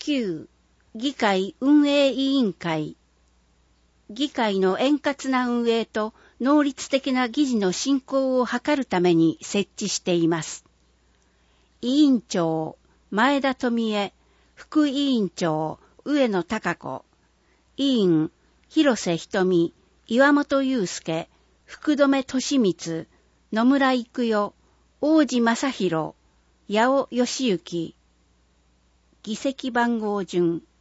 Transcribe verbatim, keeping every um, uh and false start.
きゅう議会運営委員会。議会の円滑な運営と能率的な議事の進行を図るために設置しています。委員長前田富恵、副委員長上野貴子、委員広瀬瞳、岩本裕介、福留利光、野村育代、王子正弘、八尾義行。議席番号順。